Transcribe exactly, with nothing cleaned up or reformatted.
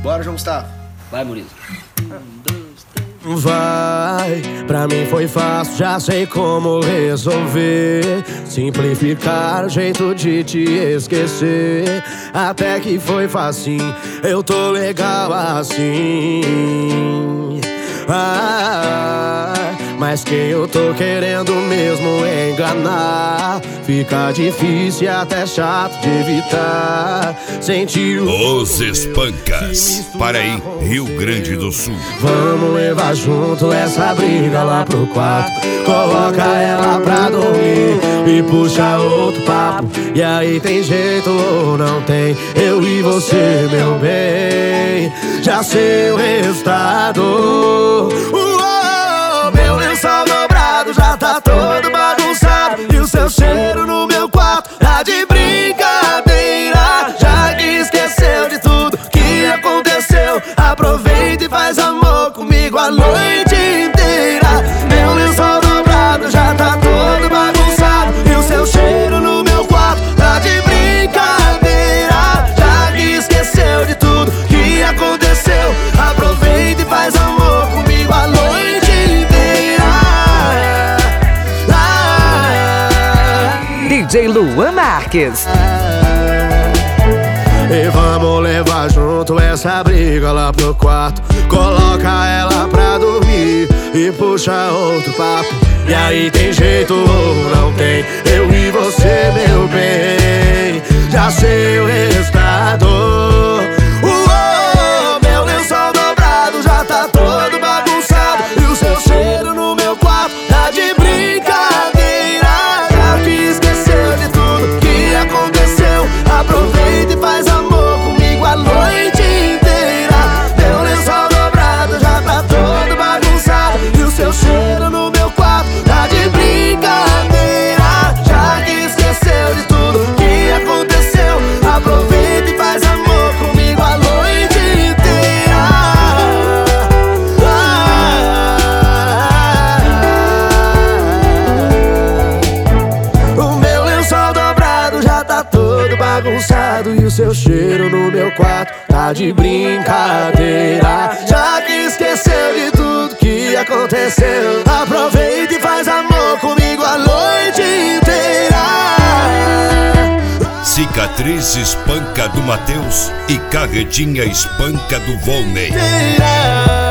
Bora, João Gustavo. Vai, Murilo. Vai, pra mim foi fácil, já sei como resolver. Simplificar o jeito de te esquecer. Até que foi facinho, eu tô legal assim. Ah, mas quem eu tô querendo mesmo é enganar. Fica difícil e até chato de evitar. Sentir o Os Espancas, Paraí, Rio Grande do Sul. Vamos levar junto essa briga lá pro quarto. Coloca ela pra dormir e puxa outro papo. E aí tem jeito ou não tem? Eu e você, meu bem, já sei o resultado. Uou, meu lençol dobrado já tá todo bagunçado. E o seu cheiro no meu quarto tá de brincadeira. Já que esqueceu de tudo que aconteceu, aproveita e faz amor comigo a noite inteira. Meu lençol dobrado já tá todo bagunçado. E o seu cheiro no meu quarto tá de brincadeira. Já que esqueceu de tudo que aconteceu, aproveita e faz amor comigo a noite inteira. Ah, D J Luan Marques. e vamos levar junto essa briga lá pro quarto. Coloca ela pra dormir e puxa outro papo. E aí tem jeito ou não tem? Eu e você, meu bem, já sei o resultado. Uou, meu lençol dobrado já tá todo bagunçado. E o seu cheiro no meu quarto tá de brincadeira. Já que esqueceu de tudo que aconteceu, aproveita e faz amor comigo a noite inteira. Meu lençol dobrado já tá todo bagunçado. E o seu cheiro no meu quarto tá de brincadeira. Já que esqueceu de tudo que aconteceu, aproveita e faz amor comigo a noite inteira. Ah, o meu lençol dobrado já tá todo bagunçado. E o seu cheiro no meu quarto tá de brincadeira. Já que esqueceu de tudo que aconteceu, aproveita e faz amor comigo a noite inteira. Cicatriz Espanca do Matheus e Carretinha Espanca do Volney. Inteira.